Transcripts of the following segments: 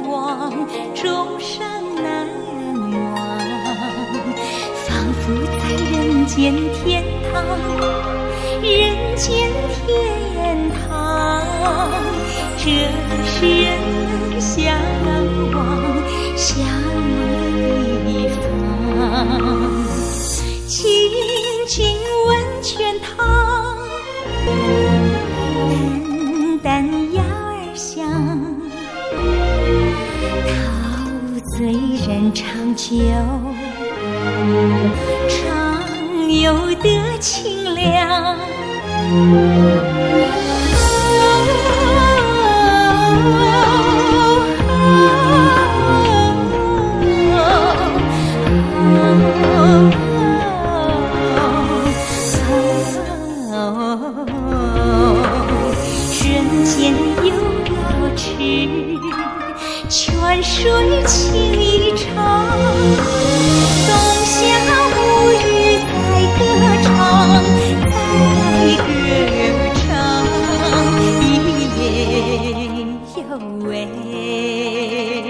望，终生难忘。仿佛在人间天堂，人间天堂，这是人们向往的地方。清净温泉塘，淡淡鸭儿香，陶醉人长久，常有的清凉。人间有瑶池，泉水清一场，冬夏无日在歌唱，在歌唱，一夜有味。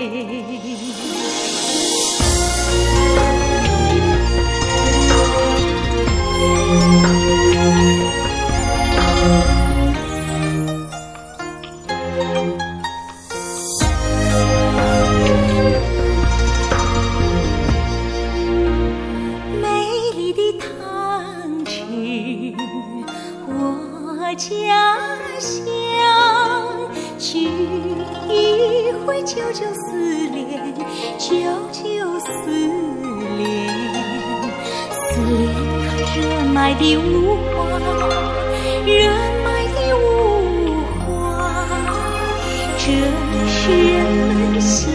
家乡，聚一回，久久思恋，久久思恋，思恋它热卖的五花，热卖的五花，这是人们向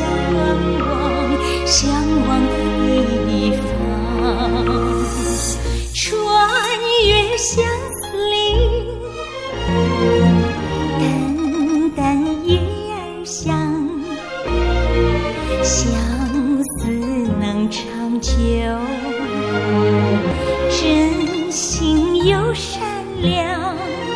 往的地方。穿越相思林，淡淡叶儿香，相思能长久，真心又善良。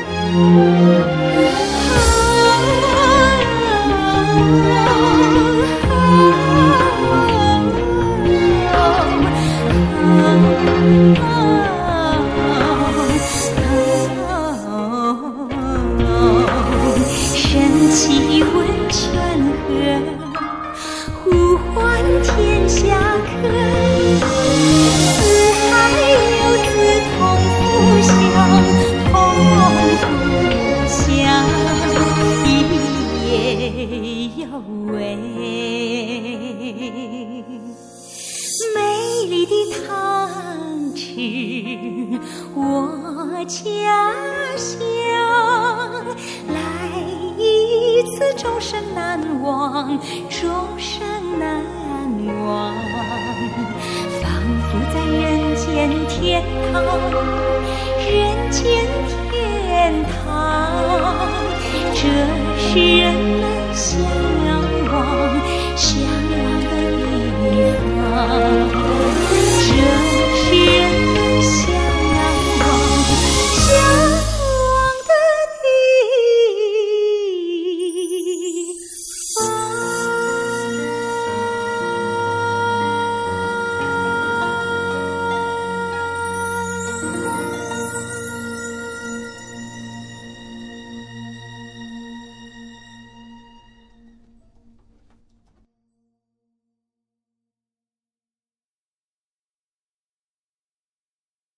神奇温泉河，呼唤天下客。四海游子同福享，同福享，一夜有味。美丽的汤池，我家乡，来一次终身难忘，终生难忘。仿佛在人间天堂，人间天堂，这是人们